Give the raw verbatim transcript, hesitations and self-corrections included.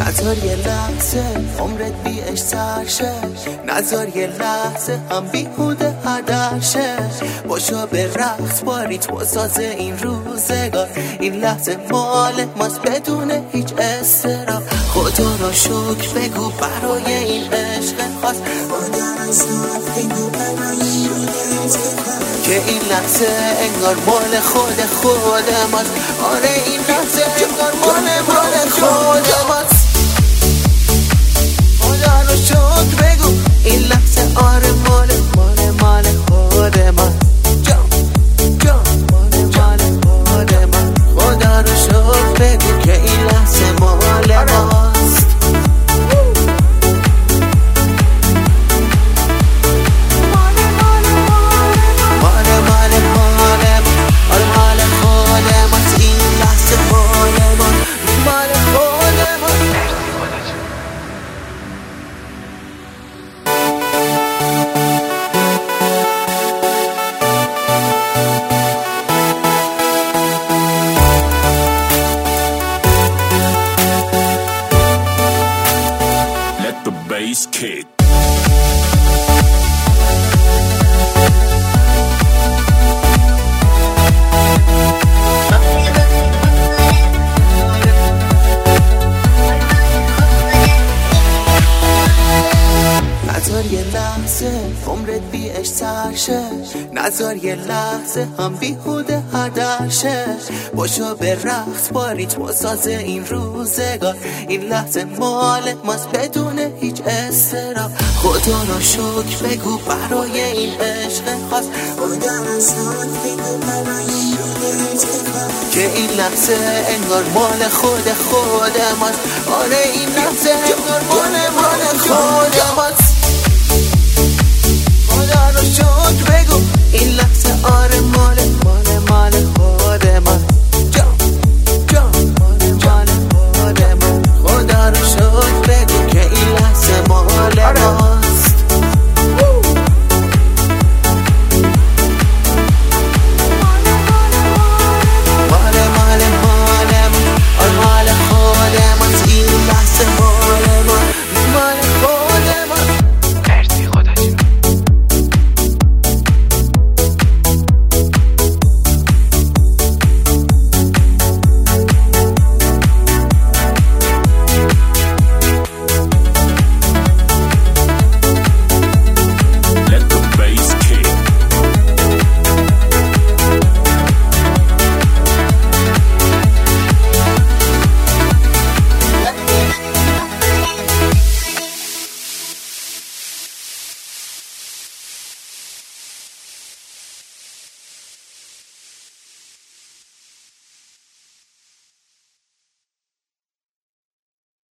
نذار یه لحظه عمرت بی عشق سر شه، نذار یه لحظه هم بیهوده هدر شه. باشو به رقص باریت بسازه این روزگار، این لحظه مال ماست بدون هیچ استراب. خدا را شکر بگو برای این عشق خاص، که این لحظه انگار مال خود خود ماست. آره این لحظه انگار مال مال خود ماست. خدا رو شکر بگو این لحظه آره مال مال مال خود ماست. جان جان مال مال خود ماست. خدا رو شکر بگو که این لحظه مال ماست. Bass kick. نذار یه لحظه عمرت بی عشق سر شه، نذار یه لحظه هم بیهوده هدر شه. باشو به رقص باریت بسازه این روزگار، این لحظه مال ماست بدون هیچ استراب. خدا را شکر بگو برای این عشق خاص، که این لحظه انگار مال خود خود ماست. آره این لحظه انگار مال مال خود ماست. خدا رو شکر بگو این لحظه آره مال مال مال خود